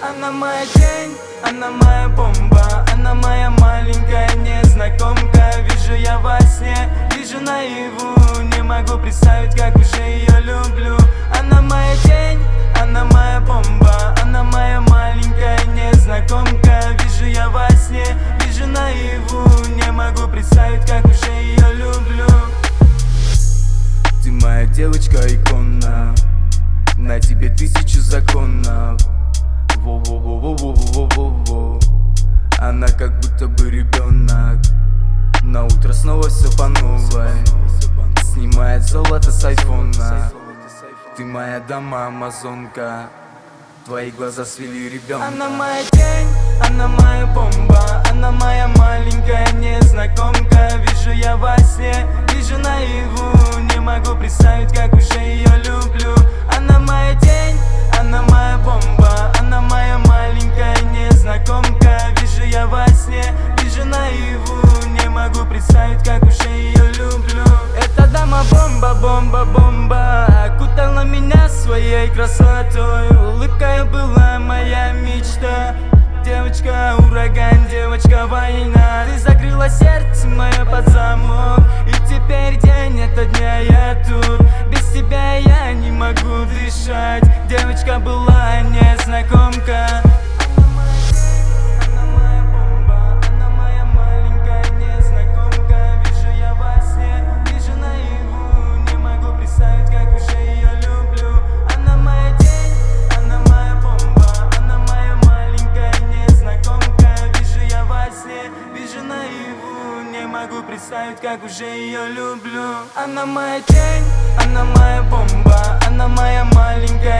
Она моя тень, она моя бомба, она моя маленькая незнакомка. Вижу я во сне, вижу наяву, не могу представить, как уже ее люблю. Она моя тень, она моя бомба, она моя маленькая незнакомка. Вижу я во сне, вижу наяву, не могу представить, как уже ее люблю. Ты моя девочка-икона, на тебе 1000 законов. Во-во-во-во-во-во-во-во. Она как будто бы ребенок. На утро снова все по новой. Снимает золото с айфона. Ты моя дама амазонка, твои глаза свели ребенка. Она моя тень, она моя бомба, она моя маленькая незнакомка. Вижу я во сне, вижу наяву, не могу представить, как уже ее люблю. Она моя тень, она моя бомба, она моя маленькая незнакомка. Вижу я во сне, вижу наяву, не могу представить, как уже ее люблю. Эта дама бомба, бомба, бомба, окутала меня своей красотой. Улыбкой была моя мечта. Девочка ураган, девочка война. Ты закрыла сердце мое под замок, и теперь день ото дня я тут. Без тебя я не могу дышать. Девочка была незнакомка. Могу представить, как уже ее люблю. Она моя тень, она моя бомба, она моя маленькая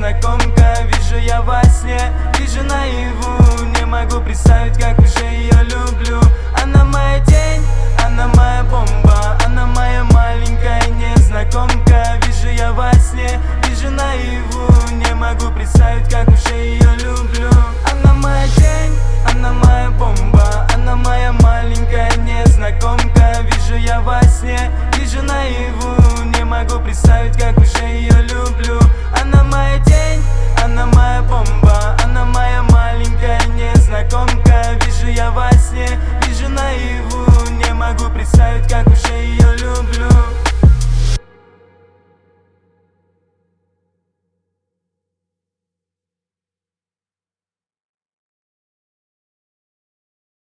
незнакомка. Вижу я во сне, вижу наяву, не могу представить, как уже ее люблю.